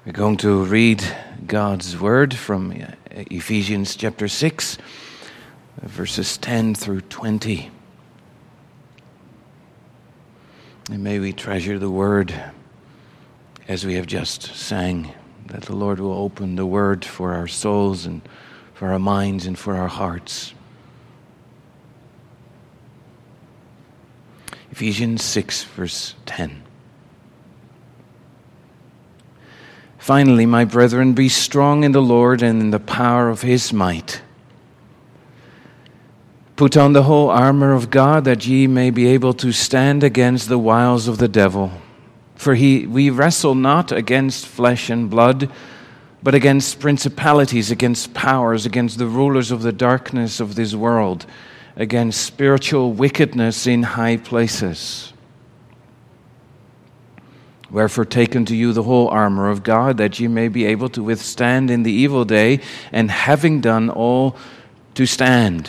We're going to read God's Word from Ephesians chapter 6, verses 10 through 20. And may we treasure the Word as we have just sang, that the Lord will open the Word for our souls and for our minds and for our hearts. Ephesians 6, verse 10. Finally, my brethren, be strong in the Lord and in the power of His might. Put on the whole armor of God, that ye may be able to stand against the wiles of the devil. For we wrestle not against flesh and blood, but against principalities, against powers, against the rulers of the darkness of this world, against spiritual wickedness in high places. Wherefore take unto you the whole armor of God, that ye may be able to withstand in the evil day, and having done all, to stand.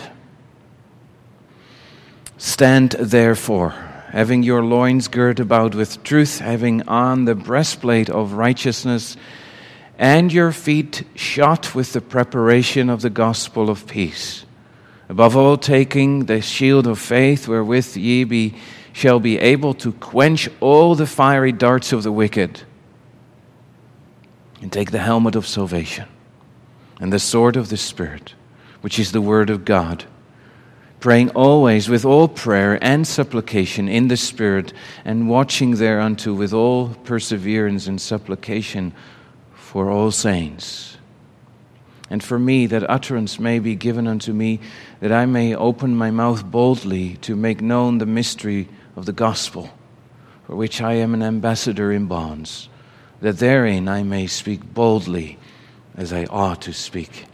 Stand therefore, having your loins girt about with truth, having on the breastplate of righteousness, and your feet shod with the preparation of the gospel of peace. Above all, taking the shield of faith, wherewith ye shall be able to quench all the fiery darts of the wicked. And take the helmet of salvation, and the sword of the Spirit, which is the word of God, praying always with all prayer and supplication in the Spirit, and watching thereunto with all perseverance and supplication for all saints. And for me, that utterance may be given unto me, that I may open my mouth boldly to make known the mystery of the gospel, for which I am an ambassador in bonds, that therein I may speak boldly as I ought to speak.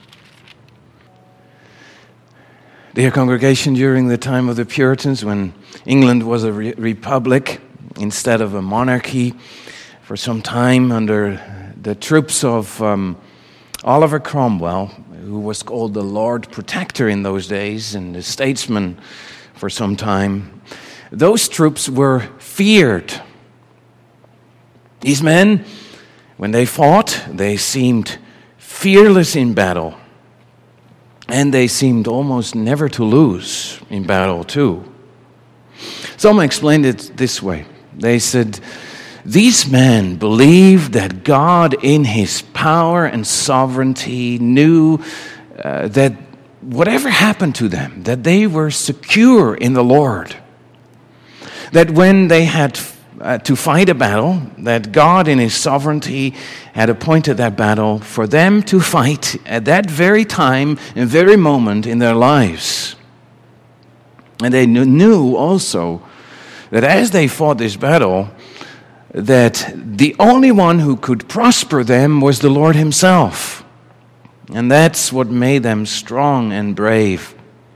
Dear congregation, during the time of the Puritans, when England was a republic instead of a monarchy, for some time under the troops of Oliver Cromwell, who was called the Lord Protector in those days, and a statesman for some time, those troops were feared. These men, when they fought, they seemed fearless in battle. And they seemed almost never to lose in battle, too. Some explained it this way. They said, these men believed that God in His power and sovereignty knew that whatever happened to them, that they were secure in the Lord. That when they had to fight a battle, that God in His sovereignty had appointed that battle for them to fight at that very time and very moment in their lives. And they knew also that as they fought this battle, that the only one who could prosper them was the Lord Himself. And that's what made them strong and brave.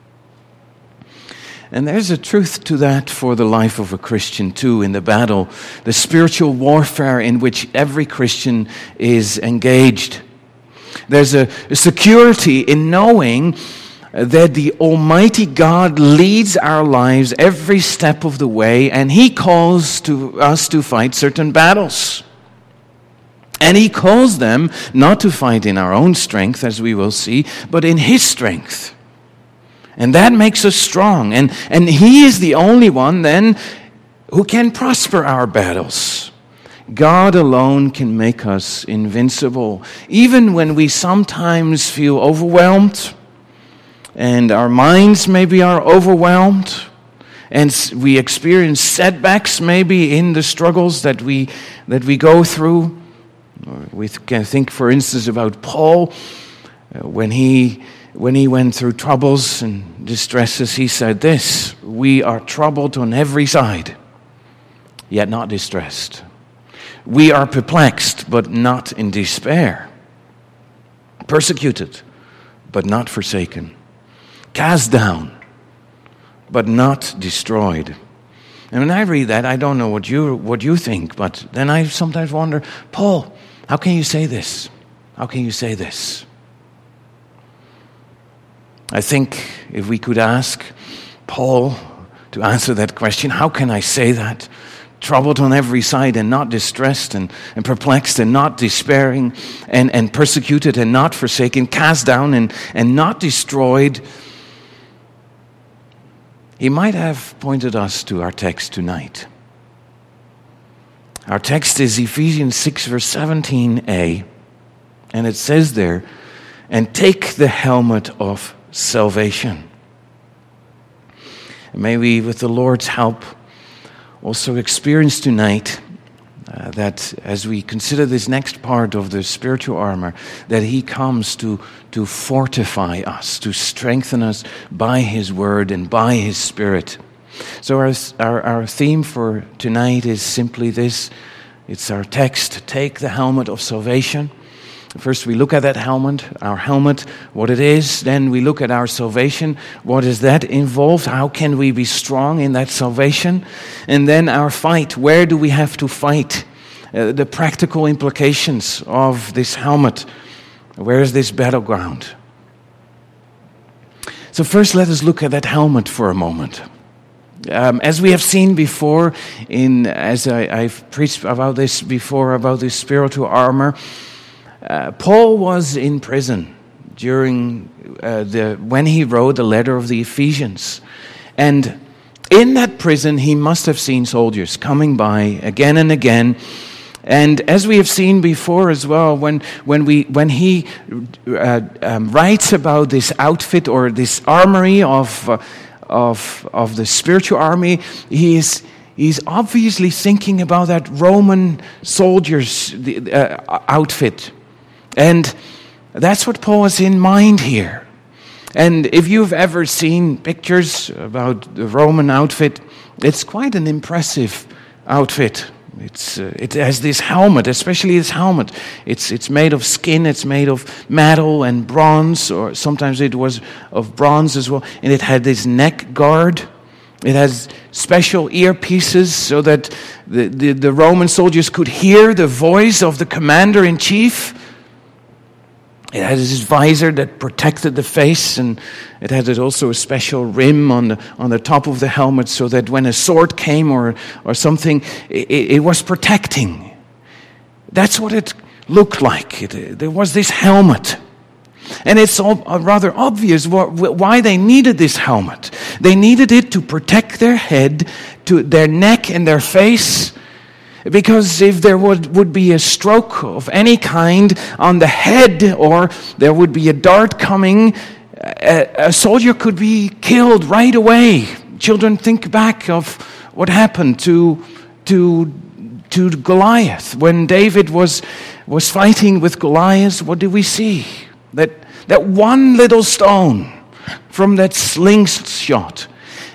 And there's a truth to that for the life of a Christian too, in the battle, the spiritual warfare in which every Christian is engaged. There's a security in knowing that the Almighty God leads our lives every step of the way, and He calls to us to fight certain battles. And He calls them not to fight in our own strength, as we will see, but in His strength. And that makes us strong. And He is the only one then who can prosper our battles. God alone can make us invincible. Even when we sometimes feel overwhelmed, and our minds maybe are overwhelmed, and we experience setbacks maybe in the struggles that we go through. We can think, for instance, about Paul, when he went through troubles and distresses, he said this: we are troubled on every side, yet not distressed. We are perplexed, but not in despair. Persecuted, but not forsaken. Cast down, but not destroyed. And when I read that, I don't know what you think, but then I sometimes wonder, Paul, how can you say this? How can you say this? I think if we could ask Paul to answer that question, how can I say that? troubled on every side and not distressed, and perplexed and not despairing, and persecuted and not forsaken, cast down and not destroyed, he might have pointed us to our text tonight. Our text is Ephesians 6, verse 17a, and it says there, "And take the helmet of salvation." And may we, with the Lord's help, also experience tonight that as we consider this next part of the spiritual armor, that he comes to fortify us, to strengthen us by his word and by his Spirit. So our theme for tonight is simply this. It's our text, take the helmet of salvation. First we look at that helmet, our helmet, what it is. Then we look at our salvation. What does that involve? How can we be strong in that salvation? And then our fight. Where do we have to fight? The practical implications of this helmet. Where is this battleground? So first let us look at that helmet for a moment. As we have seen before, as I've preached about this before, about this spiritual armor, Paul was in prison during when he wrote the letter of the Ephesians. And in that prison, he must have seen soldiers coming by again and again. And as we have seen before as well, when he writes about this outfit or this armory of the spiritual army, he's obviously thinking about that Roman soldier's outfit. And that's what Paul has in mind here. And if you've ever seen pictures about the Roman outfit, it's quite an impressive outfit. It has this helmet, especially this helmet. It's made of skin, it's made of metal and bronze, or sometimes it was of bronze as well. And it had this neck guard. It has special earpieces so that the Roman soldiers could hear the voice of the commander-in-chief. It had this visor that protected the face, and it had also a special rim on the top of the helmet so that when a sword came or something, it was protecting. That's what it looked like. There was this helmet. And it's rather obvious why they needed this helmet. They needed it to protect their head, to their neck and their face. Because if there would be a stroke of any kind on the head, or there would be a dart coming, a soldier could be killed right away. Children, think back of what happened to Goliath. When David was fighting with Goliath, what did we see? That one little stone from that slingshot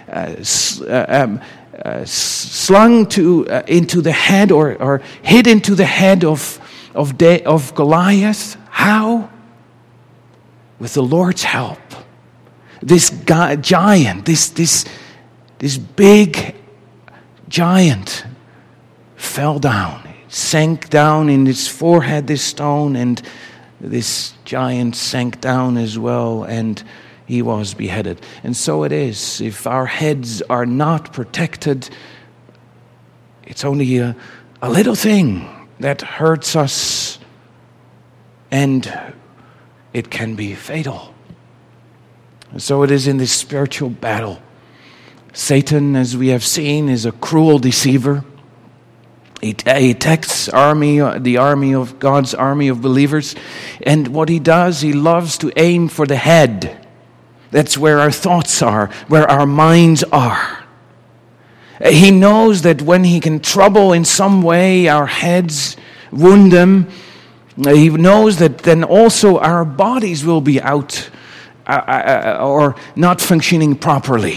slung into the head or hit into the head of Goliath. How? With the Lord's help. This giant, this big giant fell down. It sank down in its forehead, this stone, and this giant sank down as well, and he was beheaded. And so it is. If our heads are not protected, it's only a little thing that hurts us, and it can be fatal. And so it is in this spiritual battle. Satan, as we have seen, is a cruel deceiver. He attacks the army of God's army of believers. And what he does, he loves to aim for the head. That's where our thoughts are, where our minds are. He knows that when he can trouble in some way our heads, wound them, he knows that then also our bodies will be out or not functioning properly.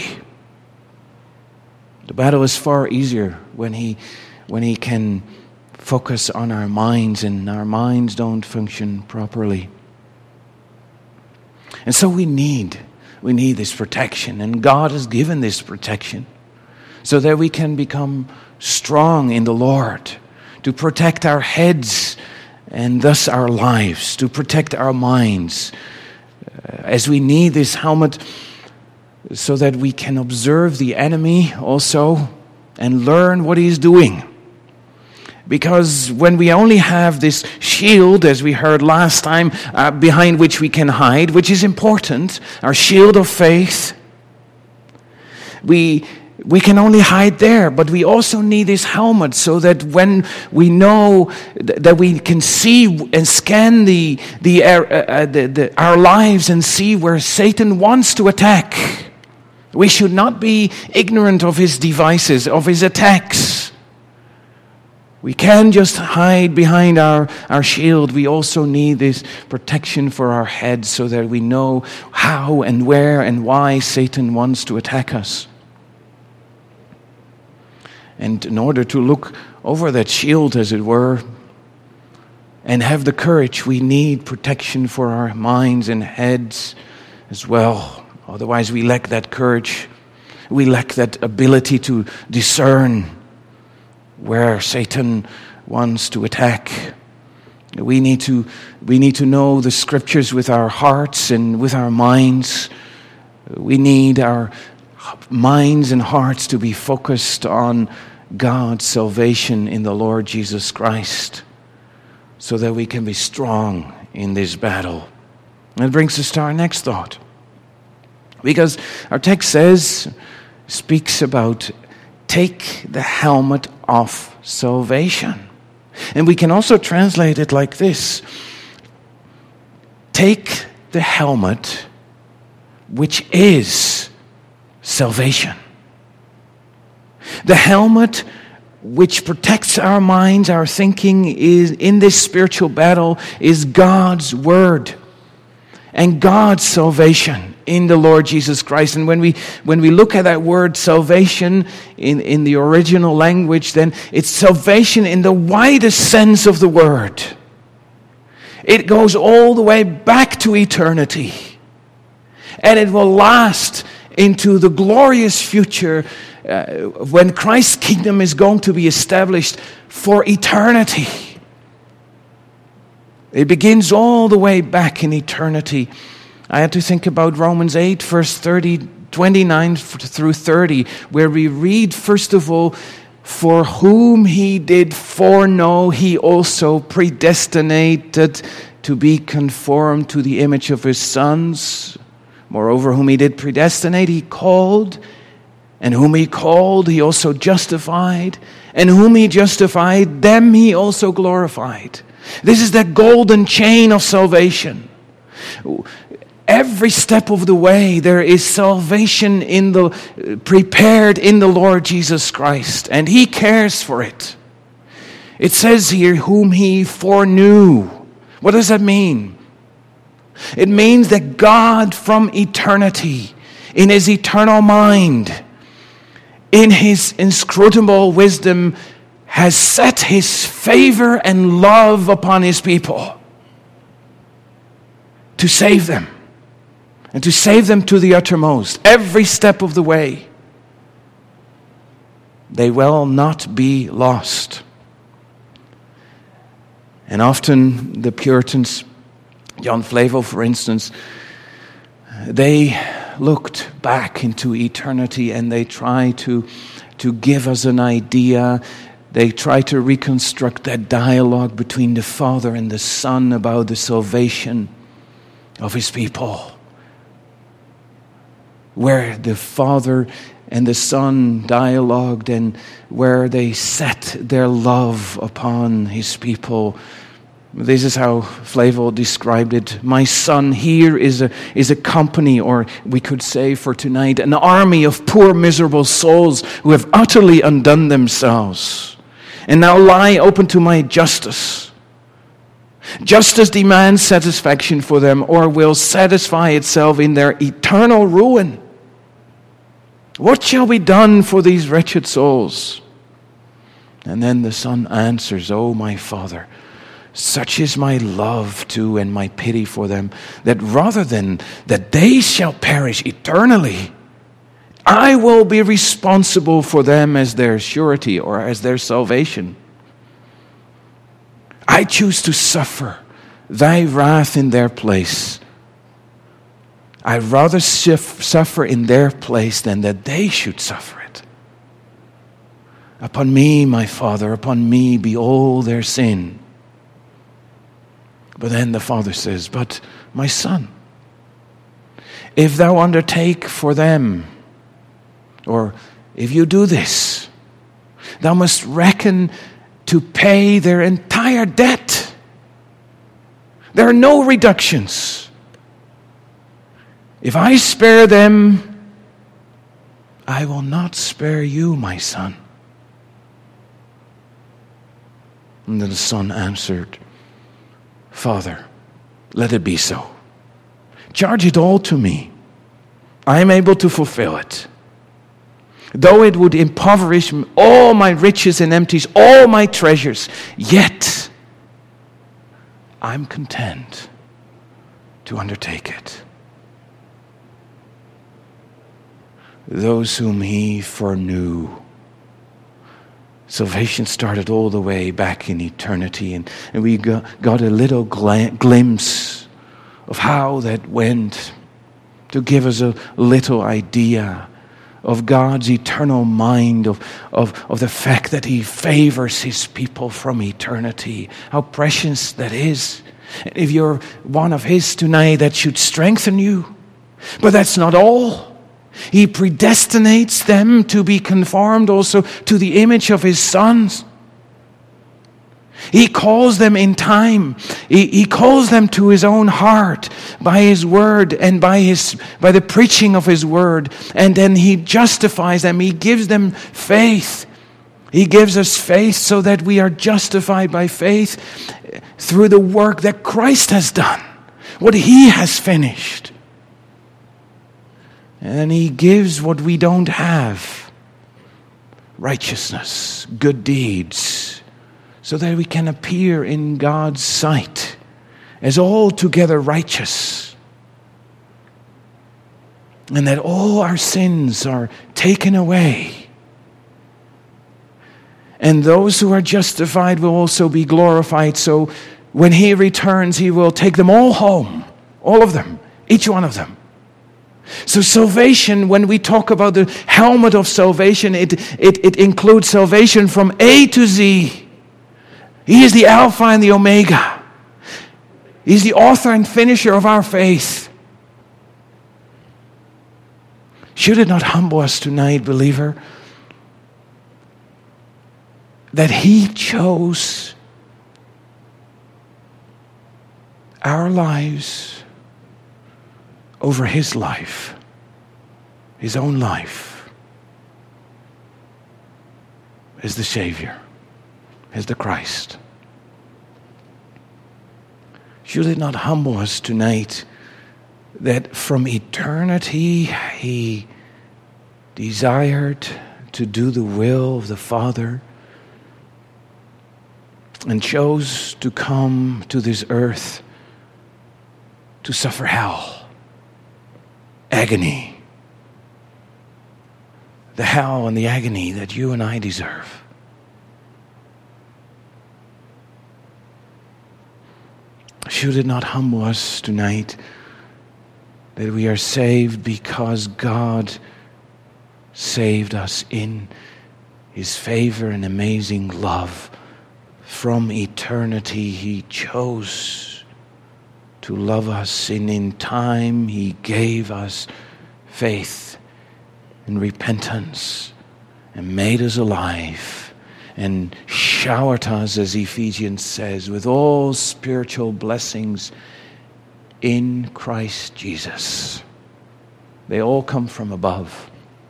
The battle is far easier when he can focus on our minds, and our minds don't function properly. And so we need this protection, and God has given this protection so that we can become strong in the Lord, to protect our heads and thus our lives, to protect our minds, as we need this helmet so that we can observe the enemy also and learn what He's doing. Because when we only have this shield, as we heard last time, behind which we can hide, which is important, our shield of faith, we can only hide there, but we also need this helmet so that when we know that we can see and scan our lives and see where Satan wants to attack. We should not be ignorant of his devices, of his attacks. We can't just hide behind our shield. We also need this protection for our heads so that we know how and where and why Satan wants to attack us. And in order to look over that shield, as it were, and have the courage, we need protection for our minds and heads as well. Otherwise, we lack that courage. We lack that ability to discern where Satan wants to attack. We need to know the Scriptures with our hearts and with our minds. We need our minds and hearts to be focused on God's salvation in the Lord Jesus Christ, so that we can be strong in this battle. And it brings us to our next thought. Because our text speaks about take the helmet of salvation. And we can also translate it like this: take the helmet, which is salvation. The helmet which protects our minds, our thinking is in this spiritual battle is God's Word and God's salvation in the Lord Jesus Christ. And when we look at that word salvation in the original language, then it's salvation in the widest sense of the word. It goes all the way back to eternity. And it will last into the glorious future when Christ's kingdom is going to be established for eternity. It begins all the way back in eternity. I had to think about Romans 8, verse 29 through 30, where we read, first of all, for whom he did foreknow, he also predestinated to be conformed to the image of his sons. Moreover, whom he did predestinate, he called. And whom he called, he also justified. And whom he justified, them he also glorified. This is that golden chain of salvation. Every step of the way, there is salvation prepared in the Lord Jesus Christ. And He cares for it. It says here, whom He foreknew. What does that mean? It means that God from eternity, in His eternal mind, in His inscrutable wisdom, has set His favor and love upon His people to save them, and to save them to the uttermost, every step of the way. They will not be lost. And often the Puritans, John Flavel for instance, they looked back into eternity and they try to give us an idea. They try to reconstruct that dialogue between the Father and the Son about the salvation of His people, where the Father and the Son dialogued and where they set their love upon His people. This is how Flavel described it. My son here is a company, or we could say for tonight, an army of poor miserable souls who have utterly undone themselves and now lie open to my justice. Justice demands satisfaction for them, or will satisfy itself in their eternal ruin. What shall be done for these wretched souls? And then the Son answers, O my Father, such is my love too and my pity for them, that rather than that they shall perish eternally, I will be responsible for them as their surety or as their salvation. I choose to suffer thy wrath in their place. I'd rather suffer in their place than that they should suffer it. Upon me, my Father, upon me be all their sin. But then the Father says, but my Son, if thou undertake for them, or if you do this, thou must reckon to pay their entire debt. There are no reductions. If I spare them, I will not spare you, my son. And then the son answered, Father, let it be so. Charge it all to me. I am able to fulfill it. Though it would impoverish all my riches and empties all my treasures, yet I'm content to undertake it. Those whom he foreknew. Salvation started all the way back in eternity, and we got a little glimpse of how that went, to give us a little idea of God's eternal mind, of the fact that he favors his people from eternity. How precious that is. If you're one of his tonight, that should strengthen you. But that's not all. He predestinates them to be conformed also to the image of his sons. He calls them in time. He calls them to his own heart by his word and by the preaching of his word. And then he justifies them. He gives them faith. He gives us faith so that we are justified by faith through the work that Christ has done, what he has finished. And he gives what we don't have, righteousness, good deeds, so that we can appear in God's sight as altogether righteous. And that all our sins are taken away. And those who are justified will also be glorified. So when he returns, he will take them all home. All of them. Each one of them. So salvation, when we talk about the helmet of salvation, it includes salvation from A to Z. He is the Alpha and the Omega. He's the author and finisher of our faith. Should it not humble us tonight, believer, that he chose our lives over his life, his own life, as the Savior, as the Christ? Should it not humble us tonight that from eternity he desired to do the will of the Father and chose to come to this earth to suffer hell? Agony. The hell and the agony that you and I deserve. Should it not humble us tonight that we are saved because God saved us in his favor and amazing love? From eternity he chose to love us, and in time he gave us faith and repentance and made us alive and showered us, as Ephesians says, with all spiritual blessings in Christ Jesus. They all come from above.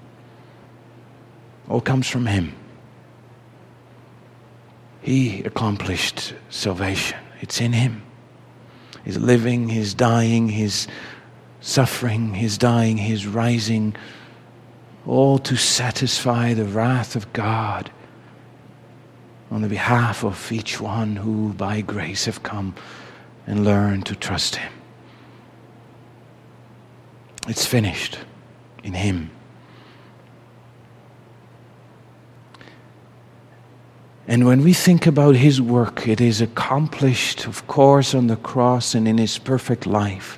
All comes from him. He accomplished salvation. It's in him. His living, his dying, his suffering, his dying, his rising, all to satisfy the wrath of God on the behalf of each one who by grace have come and learned to trust him. It's finished in him. And when we think about his work, it is accomplished, of course, on the cross and in his perfect life.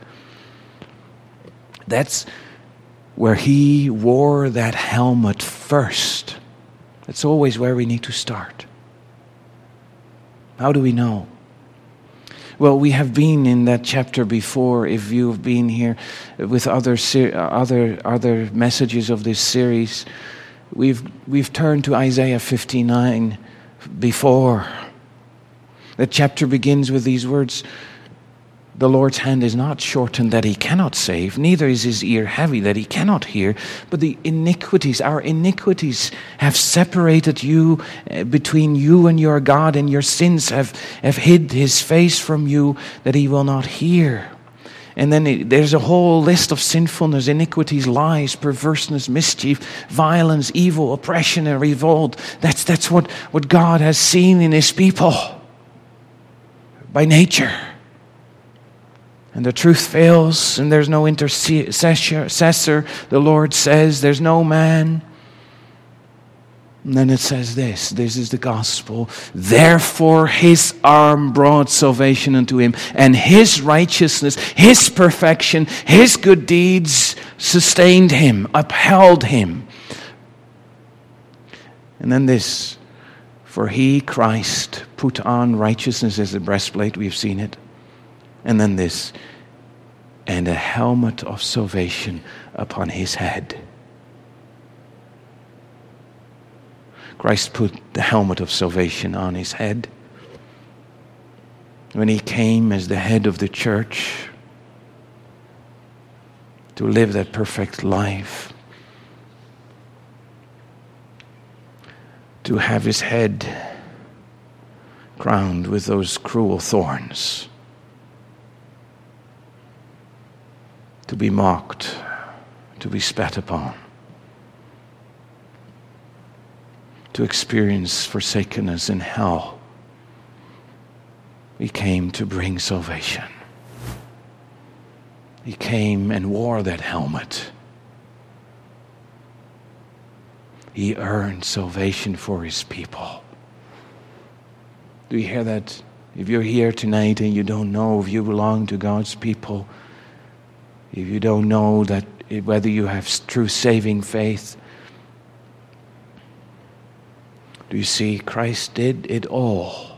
That's where he wore that helmet first That's always where we need to start. How do we know? Well, we have been in that chapter before. If you've been here with other messages of this series, we've turned to Isaiah 59 before. That chapter begins with these words: "The Lord's hand is not shortened that he cannot save, neither is his ear heavy that he cannot hear. But our iniquities have separated you between you and your God, and your sins have hid his face from you that he will not hear." And then there's a whole list of sinfulness, iniquities, lies, perverseness, mischief, violence, evil, oppression, and revolt. That's what God has seen in his people by nature. And the truth fails, and there's no intercessor. The Lord says there's no man. And then it says this is the gospel. "Therefore his arm brought salvation unto him, and his righteousness, his perfection, his good deeds sustained him," upheld him. And then this: "For he, Christ, put on righteousness as a breastplate," we've seen it. And then this: "and a helmet of salvation upon his head." Christ put the helmet of salvation on his head when he came as the head of the church to live that perfect life, to have his head crowned with those cruel thorns, to be mocked, to be spat upon, to experience forsakenness in hell. He came to bring salvation. He came and wore that helmet. He earned salvation for his people. Do you hear that? If you're here tonight and you don't know if you belong to God's people, if you don't know that whether you have true saving faith, do you see, Christ did it all.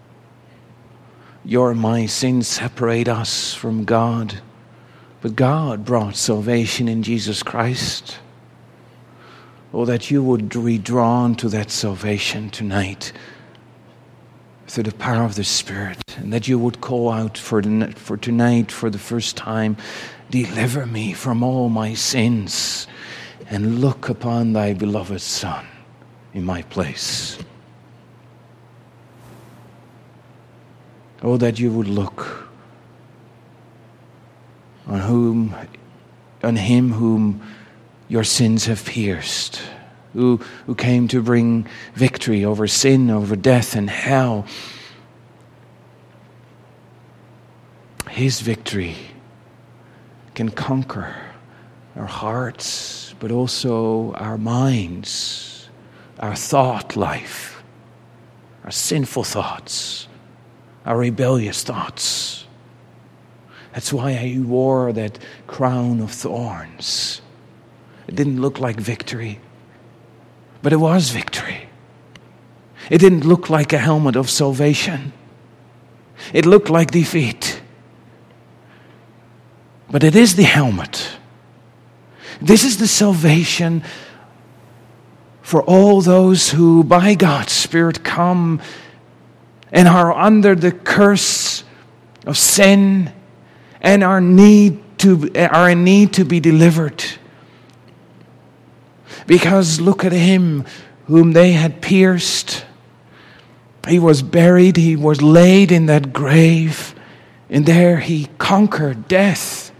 Your and my sins separate us from God, but God brought salvation in Jesus Christ. Oh, that you would be drawn to that salvation tonight through the power of the Spirit, and that you would call out for tonight for the first time: "Deliver me from all my sins, and look upon thy beloved Son in my place." Oh, that you would look on him whom your sins have pierced, who came to bring victory over sin, over death and hell. His victory can conquer our hearts, but also our minds, our thought life, our sinful thoughts, our rebellious thoughts. That's why he wore that crown of thorns. It didn't look like victory, but it was victory. It didn't look like a helmet of salvation. It looked like defeat. But it is the helmet. This is the salvation for all those who by God's Spirit come and are under the curse of sin and are in need to be delivered. Because look at him whom they had pierced. He was buried, he was laid in that grave, and there he conquered death.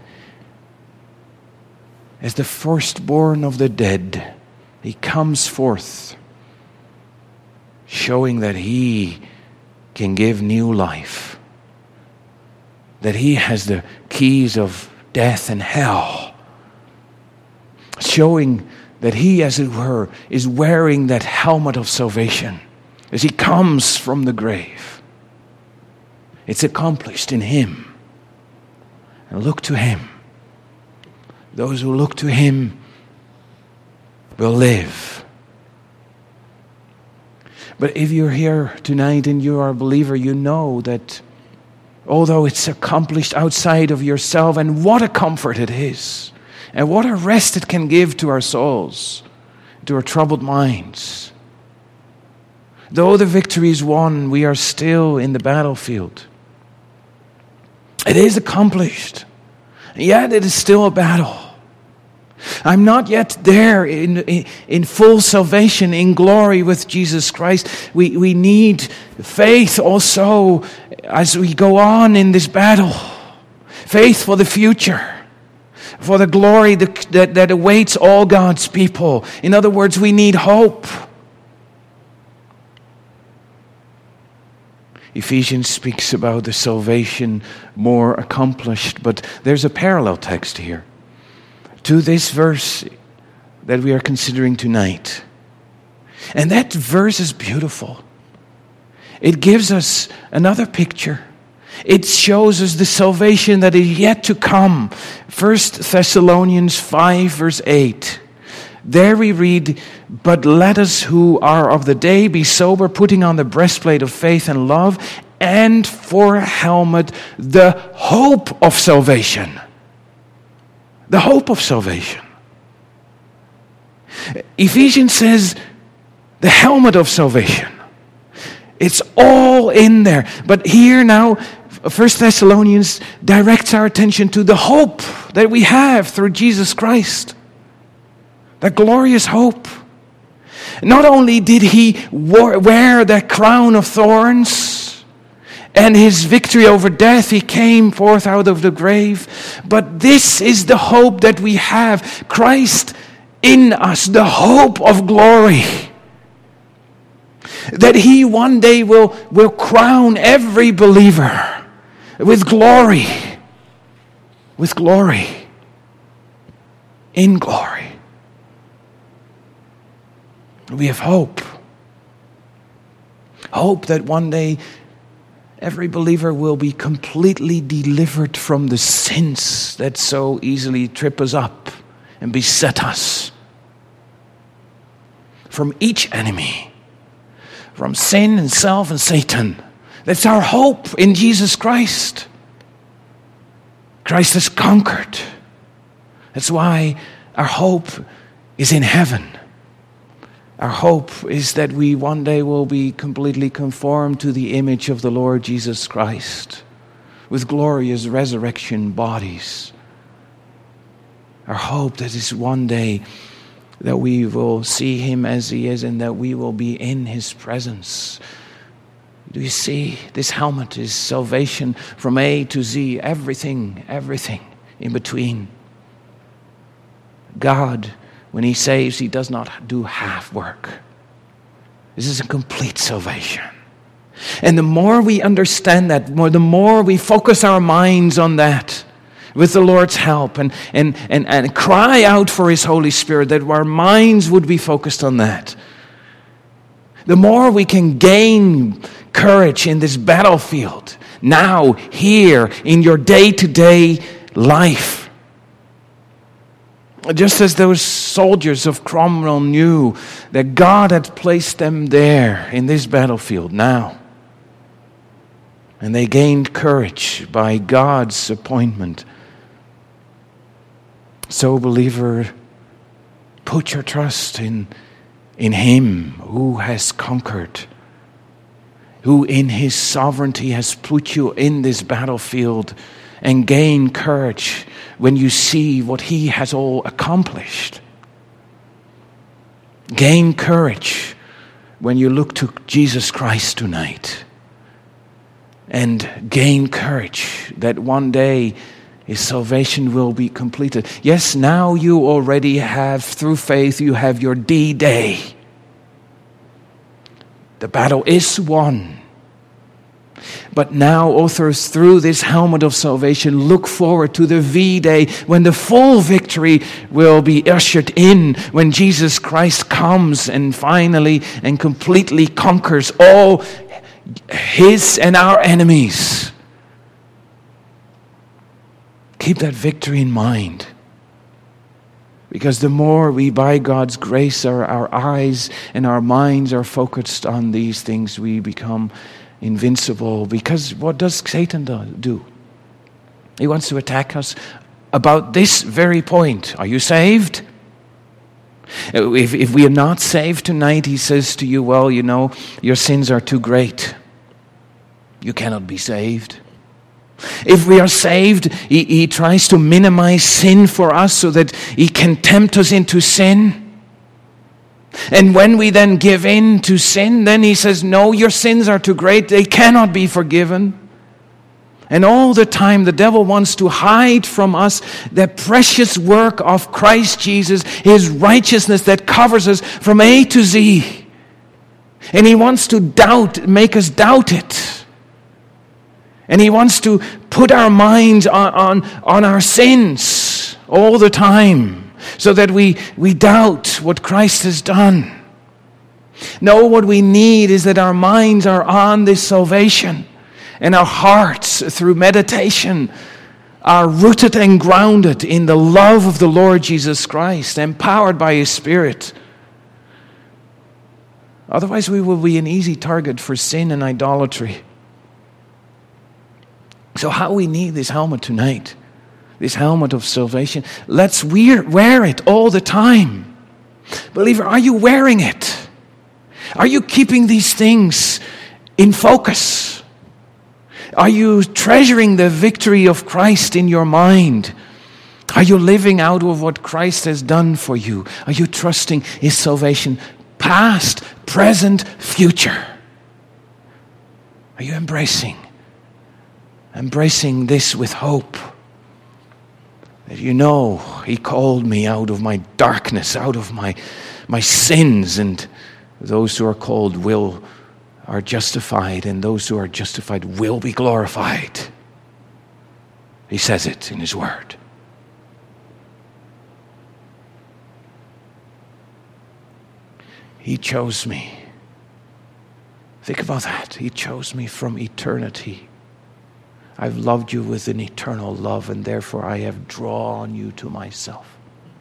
As the firstborn of the dead, he comes forth, showing that he can give new life, that he has the keys of death and hell, showing that he, as it were, is wearing that helmet of salvation as he comes from the grave. It's accomplished in him. And look to him. Those who look to him will live. But if you're here tonight and you are a believer, you know that although it's accomplished outside of yourself, and what a comfort it is, and what a rest it can give to our souls, to our troubled minds. Though the victory is won, we are still in the battlefield. It is accomplished, yet it is still a battle. I'm not yet there in full salvation, in glory with Jesus Christ. We need faith also as we go on in this battle. Faith for the future, for the glory that awaits all God's people. In other words, we need hope. Ephesians speaks about the salvation more accomplished, but there's a parallel text here to this verse that we are considering tonight. And that verse is beautiful. It gives us another picture. It shows us the salvation that is yet to come. 1 Thessalonians 5 verse 8. There we read, "But let us who are of the day be sober, putting on the breastplate of faith and love, and for a helmet the hope of salvation." The hope of salvation. Ephesians says the helmet of salvation. It's all in there. But here now, 1 Thessalonians directs our attention to the hope that we have through Jesus Christ. That glorious hope. Not only did he wear that crown of thorns and his victory over death, he came forth out of the grave, but this is the hope that we have. Christ in us, the hope of glory. That he one day will crown every believer with glory. With glory. In glory. We have hope. Hope that one day every believer will be completely delivered from the sins that so easily trip us up and beset us. From each enemy. From sin and self and Satan. That's our hope in Jesus Christ. Christ has conquered. That's why our hope is in heaven. Our hope is that we one day will be completely conformed to the image of the Lord Jesus Christ with glorious resurrection bodies. Our hope that is one day that we will see him as he is and that we will be in his presence. Do you see? This helmet is salvation from A to Z, everything in between. God, when he saves, he does not do half work. This is a complete salvation. And the more we understand that, the more we focus our minds on that, with the Lord's help, and cry out for his Holy Spirit, that our minds would be focused on that, the more we can gain courage in this battlefield, now, here, in your day-to-day life. Just as those soldiers of Cromwell knew that God had placed them there in this battlefield now. And they gained courage by God's appointment. So, believer, put your trust in him who has conquered, who in his sovereignty has put you in this battlefield, and gain courage when you see what he has all accomplished. Gain courage when you look to Jesus Christ tonight. And gain courage that one day his salvation will be completed. Yes, now you already have, through faith, you have your D-Day. The battle is won. But now, authors, through this helmet of salvation, look forward to the V-Day, when the full victory will be ushered in, when Jesus Christ comes and finally and completely conquers all his and our enemies. Keep that victory in mind. Because the more we, by God's grace, our eyes and our minds are focused on these things, we become invincible. Because what does Satan do? He wants to attack us about this very point. Are you saved? If we are not saved tonight, he says to you, well, you know, your sins are too great. You cannot be saved. If we are saved, he tries to minimize sin for us so that he can tempt us into sin. And when we then give in to sin, then he says, no, your sins are too great. They cannot be forgiven. And all the time the devil wants to hide from us the precious work of Christ Jesus, his righteousness that covers us from A to Z. And he wants to make us doubt it. And he wants to put our minds on our sins all the time so that we doubt what Christ has done. No, what we need is that our minds are on this salvation. And our hearts, through meditation, are rooted and grounded in the love of the Lord Jesus Christ, empowered by His Spirit. Otherwise, we will be an easy target for sin and idolatry. So how we need this helmet tonight, this helmet of salvation. Let's wear it all the time. Believer, are you wearing it? Are you keeping these things in focus? Are you treasuring the victory of Christ in your mind? Are you living out of what Christ has done for you? Are you trusting His salvation, past, present, future? Are you embracing this with hope? That you know He called me out of my darkness, out of my sins, and those who are called are justified, and those who are justified will be glorified. He says it in His Word. He chose me. Think about that. He chose me from eternity. I've loved you with an eternal love, and therefore I have drawn you to myself.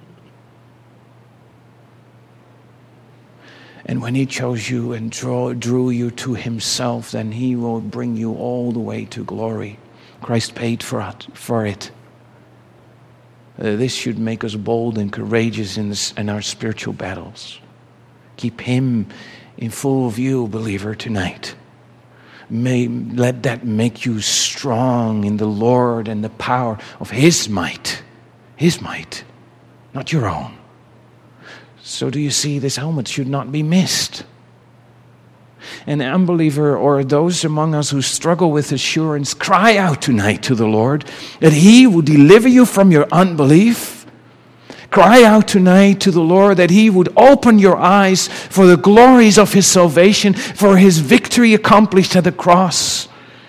And when He chose you and drew you to Himself, then He will bring you all the way to glory. Christ paid for it. This should make us bold and courageous in our spiritual battles. Keep Him in full view, believer, tonight. Let that make you strong in the Lord and the power of His might. His might, not your own. So do you see, this helmet should not be missed. An unbeliever or those among us who struggle with assurance, cry out tonight to the Lord that He will deliver you from your unbelief. Cry out tonight to the Lord that He would open your eyes for the glories of His salvation, for His victory accomplished at the cross.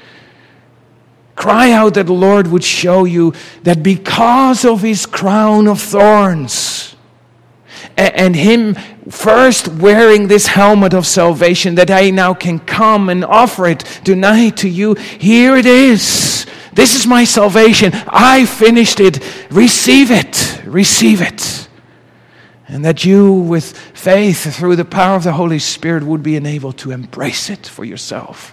Cry out that the Lord would show you that because of His crown of thorns, and Him first wearing this helmet of salvation, that I now can come and offer it tonight to you. Here it is. This is my salvation. I finished it. Receive it. Receive it. And that you, with faith, through the power of the Holy Spirit, would be enabled to embrace it for yourself.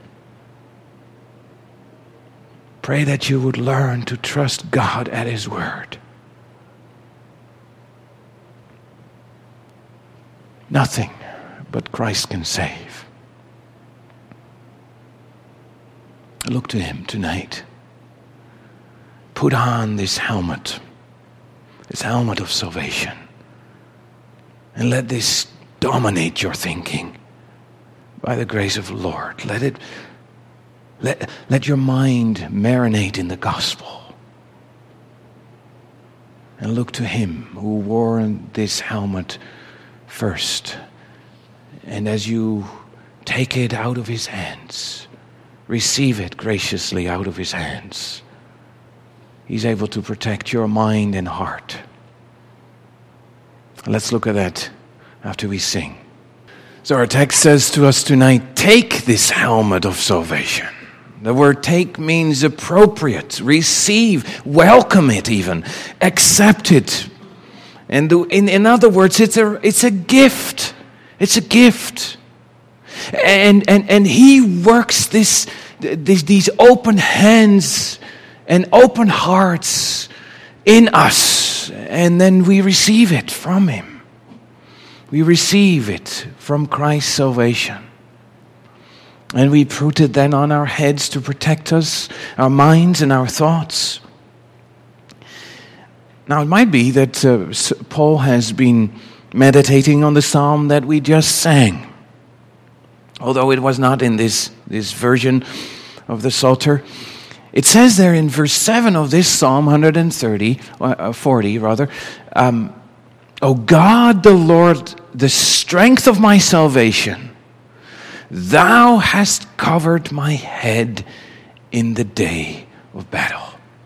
Pray that you would learn to trust God at His word. Nothing but Christ can save. Look to Him tonight. Put on this helmet of salvation. And let this dominate your thinking by the grace of the Lord. Let your mind marinate in the gospel. And look to Him who wore this helmet first. And as you take it out of His hands, receive it graciously out of His hands. He's able to protect your mind and heart. Let's look at that after we sing. So our text says to us tonight, take this helmet of salvation. The word take means appropriate, receive, welcome it even, accept it. And in other words, it's a gift. It's a gift. And He works these open hands and open hearts in us, and then we receive it from Him. We receive it from Christ's salvation. And we put it then on our heads to protect us, our minds and our thoughts. Now, it might be that Paul has been meditating on the psalm that we just sang, although it was not in this version of the Psalter. It says there in verse 7 of this Psalm 40 rather, O God the Lord, the strength of my salvation, Thou hast covered my head in the day of battle.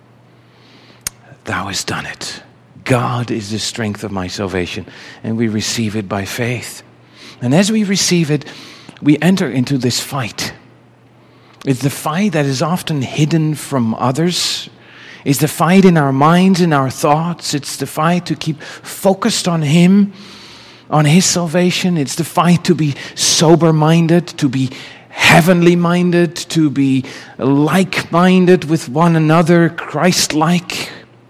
Thou hast done it. God is the strength of my salvation, and we receive it by faith. And as we receive it, we enter into this fight. It's the fight that is often hidden from others. It's the fight in our minds, in our thoughts. It's the fight to keep focused on Him, on His salvation. It's the fight to be sober-minded, to be heavenly-minded, to be like-minded with one another, Christ-like.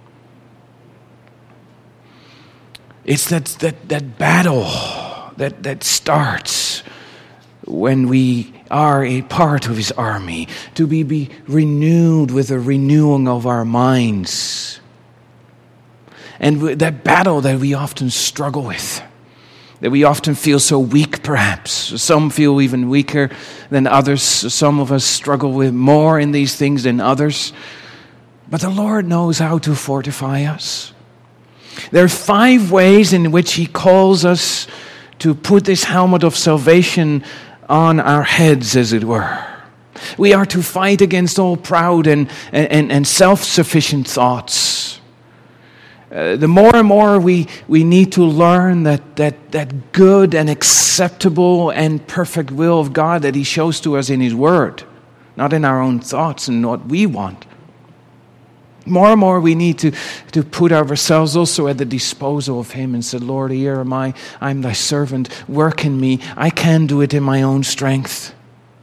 It's that battle that starts when we are a part of His army, to be renewed with the renewing of our minds. And that battle that we often struggle with, that we often feel so weak perhaps. Some feel even weaker than others. Some of us struggle with more in these things than others. But the Lord knows how to fortify us. There are 5 ways in which He calls us to put this helmet of salvation on our heads, as it were. We are to fight against all proud and self-sufficient thoughts. The more and more we need to learn that good and acceptable and perfect will of God that He shows to us in His Word, not in our own thoughts and what we want. More and more we need to put ourselves also at the disposal of Him and say, Lord, here am I. I'm Thy servant. Work in me. I can do it in my own strength.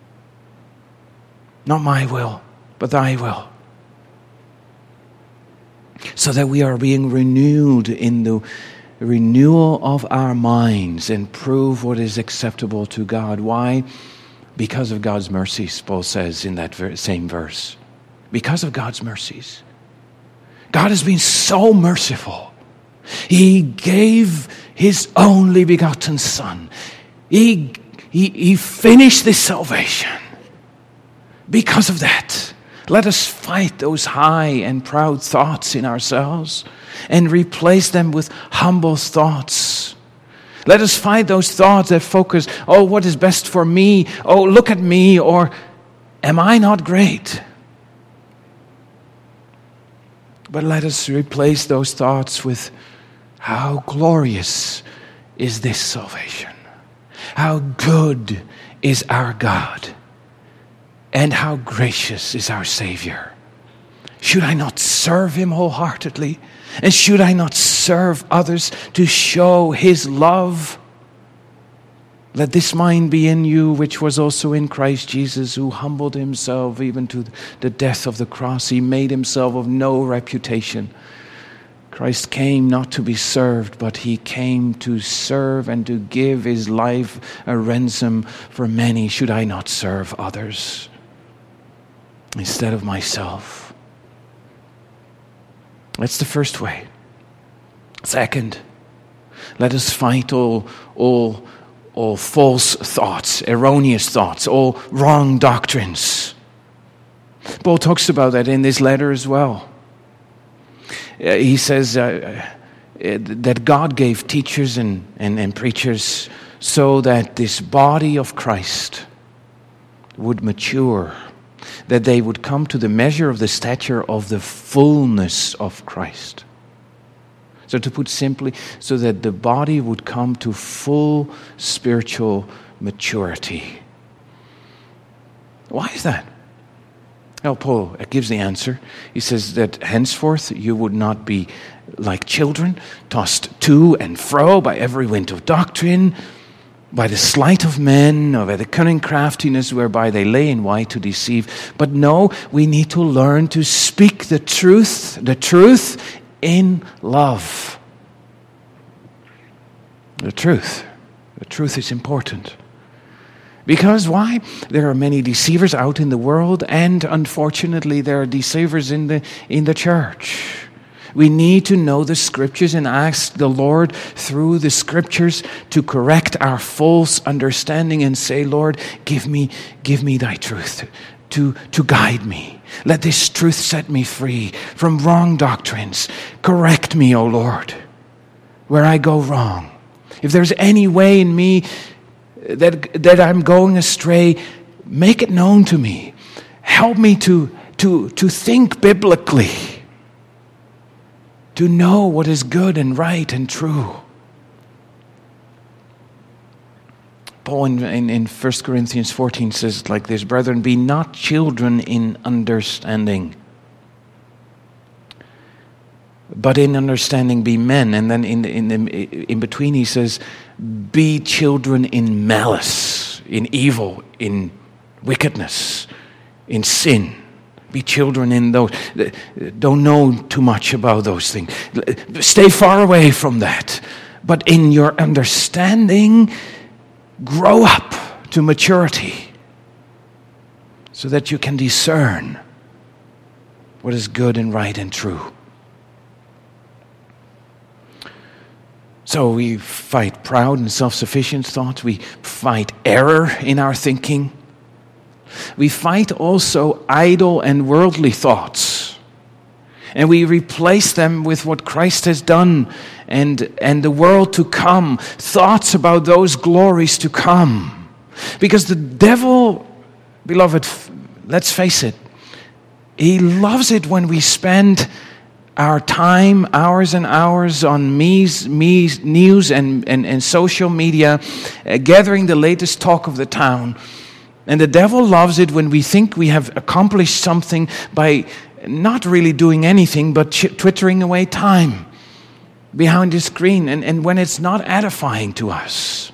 Not my will, but Thy will. So that we are being renewed in the renewal of our minds and prove what is acceptable to God. Why? Because of God's mercies, Paul says in that same verse. Because of God's mercies. God has been so merciful. He gave His only begotten Son. He finished this salvation. Because of that, let us fight those high and proud thoughts in ourselves and replace them with humble thoughts. Let us fight those thoughts that focus, oh, what is best for me? Oh, look at me. Or, am I not great? But let us replace those thoughts with, how glorious is this salvation? How good is our God? And how gracious is our Savior? Should I not serve Him wholeheartedly? And should I not serve others to show His love? Let this mind be in you, which was also in Christ Jesus, who humbled Himself even to the death of the cross. He made Himself of no reputation. Christ came not to be served, but He came to serve and to give His life a ransom for many. Should I not serve others instead of myself? That's the first way. Second, let us fight all false thoughts, erroneous thoughts, all wrong doctrines. Paul talks about that in this letter as well. He says that God gave teachers and preachers so that this body of Christ would mature, that they would come to the measure of the stature of the fullness of Christ. So to put simply, so that the body would come to full spiritual maturity. Why is that? Now, Paul gives the answer. He says that henceforth you would not be like children, tossed to and fro by every wind of doctrine, by the sleight of men, or by the cunning craftiness whereby they lay in wait to deceive. But no, we need to learn to speak the truth in love. The truth is important. Because why? There are many deceivers out in the world, and unfortunately there are deceivers in the church. We need to know the Scriptures and ask the Lord through the Scriptures to correct our false understanding and say, Lord, give me thy truth to guide me. Let this truth set me free from wrong doctrines. Correct me, O Lord, where I go wrong. If there's any way in me that I'm going astray, make it known to me. Help me to think biblically, to know what is good and right and true. Paul in 1 Corinthians 14 says like this, brethren, be not children in understanding, but in understanding be men. And then in between he says, be children in malice, in evil, in wickedness, in sin. Be children in those. Don't know too much about those things. Stay far away from that. But in your understanding, grow up to maturity so that you can discern what is good and right and true. So we fight proud and self-sufficient thoughts. We fight error in our thinking. We fight also idle and worldly thoughts. And we replace them with what Christ has done and the world to come. Thoughts about those glories to come. Because the devil, beloved, let's face it, he loves it when we spend our time, hours and hours on news and social media, gathering the latest talk of the town. And the devil loves it when we think we have accomplished something by not really doing anything but twittering away time behind the screen, and when it's not edifying to us.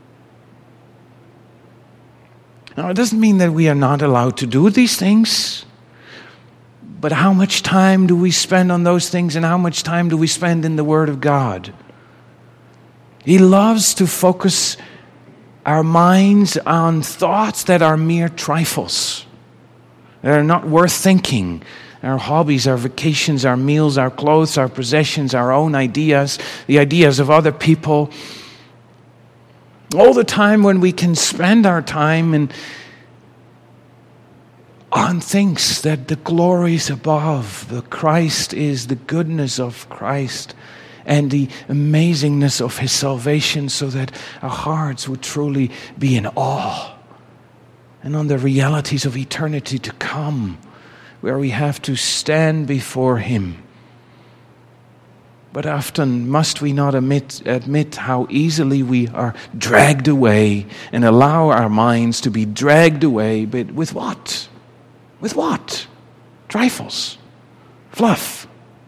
Now, it doesn't mean that we are not allowed to do these things. But how much time do we spend on those things, and how much time do we spend in the Word of God? He loves to focus our minds on thoughts that are mere trifles, that are not worth thinking. Our hobbies, our vacations, our meals, our clothes, our possessions, our own ideas, the ideas of other people. All the time when we can spend our time on things that the glories above, the Christ is the goodness of Christ and the amazingness of His salvation, so that our hearts would truly be in awe and on the realities of eternity to come, where we have to stand before Him. But often must we not admit how easily we are dragged away and allow our minds to be dragged away, but with what? With what? Trifles. Fluff.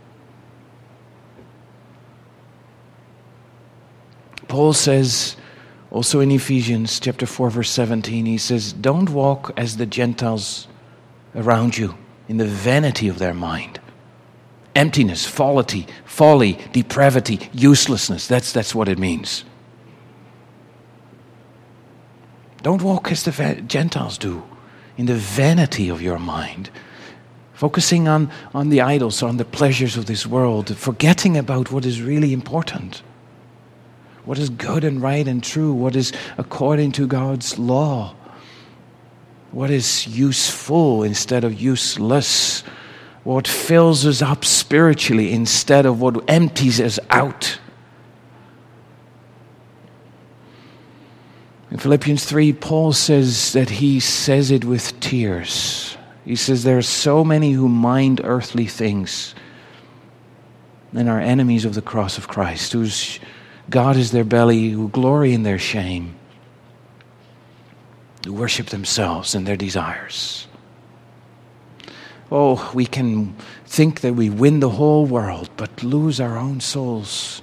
Paul says, also in Ephesians chapter 4, verse 17, he says, don't walk as the Gentiles around you in the vanity of their mind. Emptiness, folly, depravity, uselessness. That's what it means. Don't walk as the Gentiles do, in the vanity of your mind, focusing on the idols, on the pleasures of this world, forgetting about what is really important, what is good and right and true, what is according to God's law, what is useful instead of useless, what fills us up spiritually instead of what empties us out. In Philippians 3, Paul says that he says it with tears. He says there are so many who mind earthly things and are enemies of the cross of Christ, whose God is their belly, who glory in their shame, who worship themselves and their desires. Oh, we can think that we win the whole world, but lose our own souls.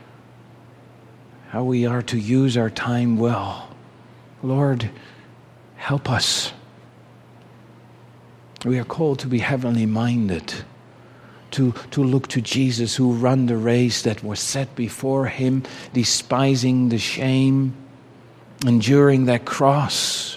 How we are to use our time well. Lord, help us. We are called to be heavenly minded, to look to Jesus, who ran the race that was set before him, despising the shame, enduring that cross.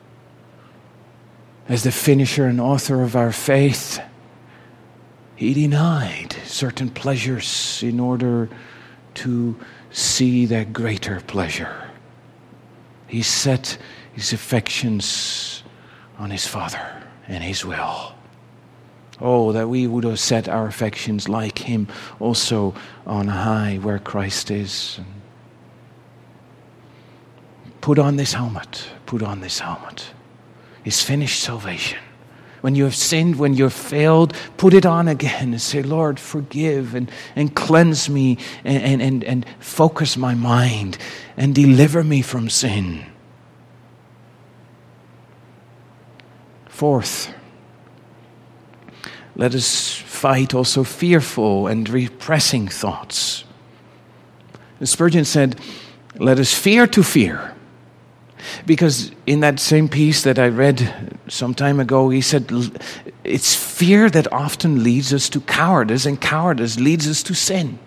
As the finisher and author of our faith, he denied certain pleasures in order to see that greater pleasure. He set his affections on his Father and his will. Oh, that we would have set our affections like him also on high where Christ is. Put on this helmet. Put on this helmet. His finished salvation. When you have sinned, when you've failed, put it on again and say, Lord, forgive and cleanse me and focus my mind and deliver me from sin. Fourth, let us fight also fearful and repressing thoughts. Spurgeon said, let us fear to fear. Because in that same piece that I read some time ago, he said, it's fear that often leads us to cowardice, and cowardice leads us to sin.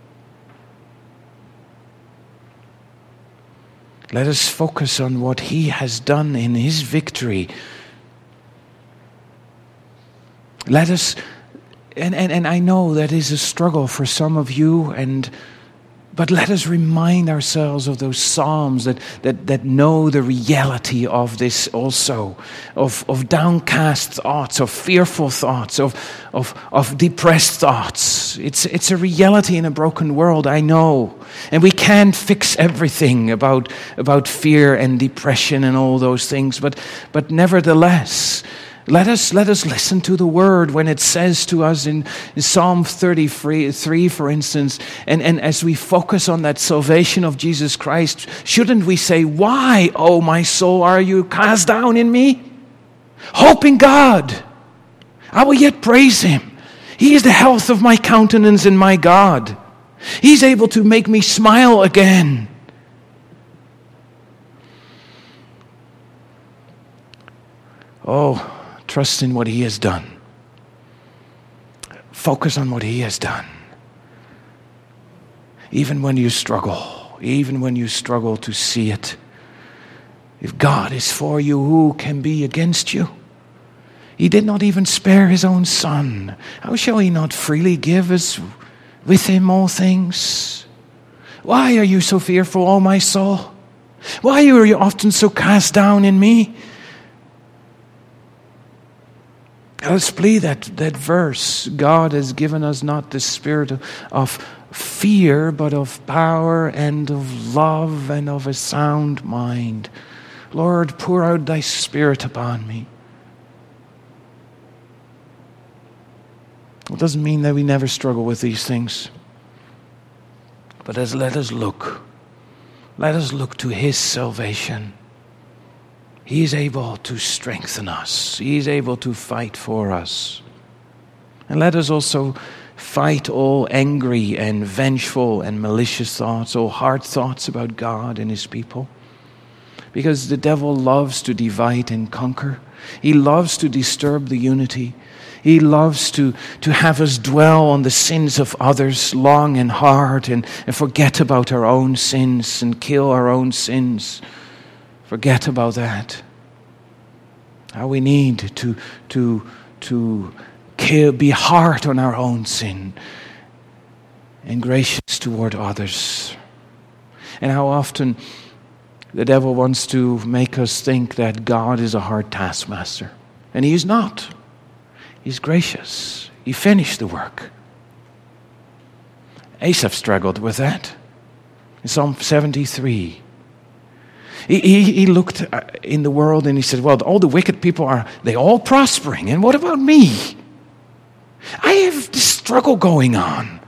Let us focus on what he has done in his victory. Let us, and I know that is a struggle for some of you, but let us remind ourselves of those Psalms that know the reality of this also, of downcast thoughts, of fearful thoughts, of depressed thoughts. It's a reality in a broken world, I know. And we can't fix everything about fear and depression and all those things, but nevertheless, let us listen to the word when it says to us in Psalm 33, for instance, and as we focus on that salvation of Jesus Christ, shouldn't we say, why, O my soul, are you cast down in me? Hope in God. I will yet praise him. He is the health of my countenance and my God. He's able to make me smile again. Oh, trust in what he has done. Focus on what he has done. Even when you struggle to see it. If God is for you, who can be against you? He did not even spare his own Son. How shall he not freely give us with him all things? Why are you so fearful, O my soul? Why are you often so cast down in me? Let's plead that verse. God has given us not the spirit of fear, but of power and of love and of a sound mind. Lord, pour out thy Spirit upon me. It doesn't mean that we never struggle with these things. But let us look. Let us look to his salvation. He is able to strengthen us. He is able to fight for us. And let us also fight all angry and vengeful and malicious thoughts, all hard thoughts about God and his people. Because the devil loves to divide and conquer. He loves to disturb the unity. He loves to have us dwell on the sins of others long and hard and forget about our own sins and kill our own sins. Forget about that. How we need to be hard on our own sin and gracious toward others. And how often the devil wants to make us think that God is a hard taskmaster. And he is not. He's gracious. He finished the work. Asaph struggled with that. In Psalm 73. He looked in the world and he said, well, all the wicked people they all prospering. And what about me? I have this struggle going on.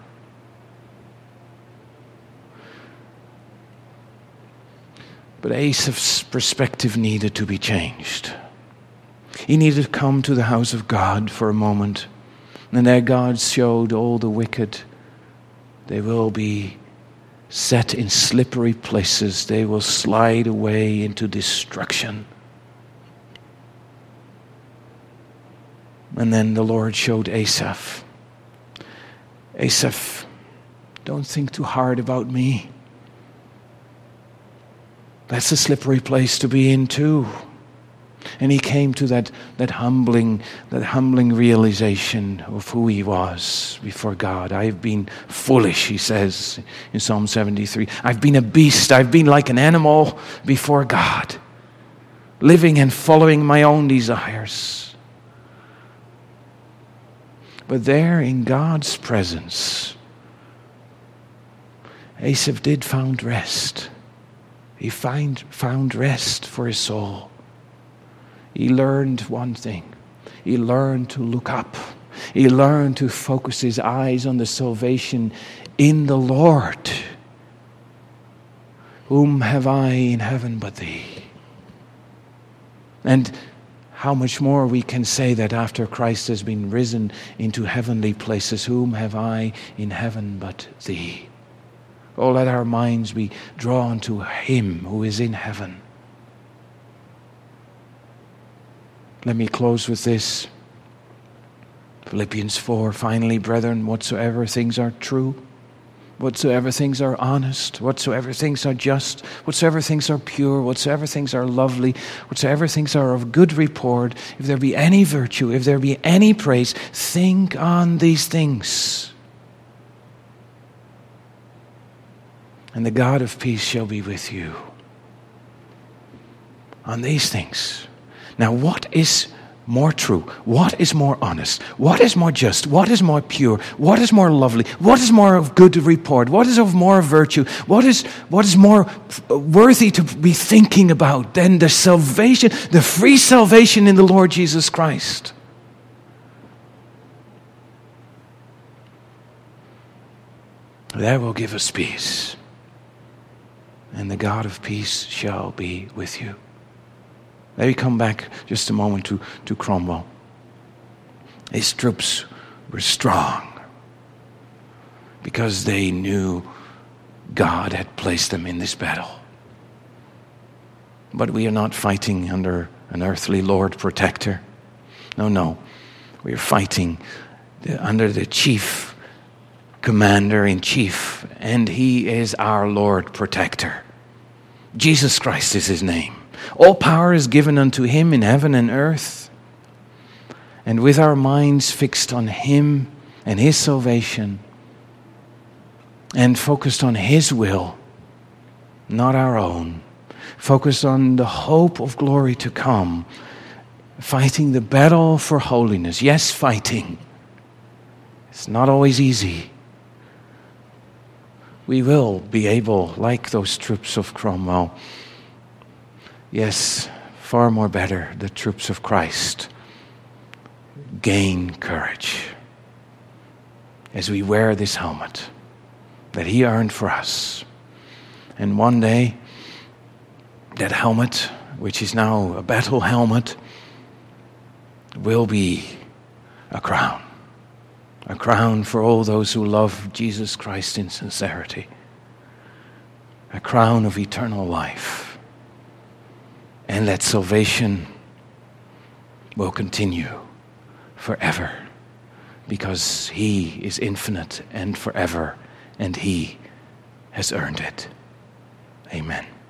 But Asaph's perspective needed to be changed. He needed to come to the house of God for a moment. And there God showed all the wicked, they will be set in slippery places. They will slide away into destruction. And then the Lord showed Asaph. Asaph, don't think too hard about me. That's a slippery place to be in too. And he came to that humbling realization of who he was before God. I've been foolish, he says in Psalm 73. I've been a beast. I've been like an animal before God, living and following my own desires. But there in God's presence, Asaph did find rest. He found rest for his soul. He learned one thing. He learned to look up. He learned to focus his eyes on the salvation in the Lord. Whom have I in heaven but thee? And how much more we can say that after Christ has been risen into heavenly places, whom have I in heaven but thee? Oh, let our minds be drawn to him who is in heaven. Let me close with this. Philippians 4, finally, brethren, whatsoever things are true, whatsoever things are honest, whatsoever things are just, whatsoever things are pure, whatsoever things are lovely, whatsoever things are of good report, if there be any virtue, if there be any praise, think on these things. And the God of peace shall be with you. On these things. Now, what is more true? What is more honest? What is more just? What is more pure? What is more lovely? What is more of good report? What is of more virtue? What is more worthy to be thinking about than the salvation, the free salvation in the Lord Jesus Christ? That will give us peace. And the God of peace shall be with you. Let me come back just a moment to Cromwell. His troops were strong because they knew God had placed them in this battle. But we are not fighting under an earthly Lord protector. No. We are fighting under the chief commander-in-chief, and he is our Lord protector. Jesus Christ is his name. All power is given unto him in heaven and earth. And with our minds fixed on him and his salvation and focused on his will, not our own, focused on the hope of glory to come, fighting the battle for holiness. Yes, fighting. It's not always easy. We will be able, like those troops of Cromwell, yes, far more better, the troops of Christ, gain courage as we wear this helmet that he earned for us. And one day, that helmet, which is now a battle helmet, will be a crown. A crown for all those who love Jesus Christ in sincerity. A crown of eternal life. And that salvation will continue forever because he is infinite and forever, and he has earned it. Amen.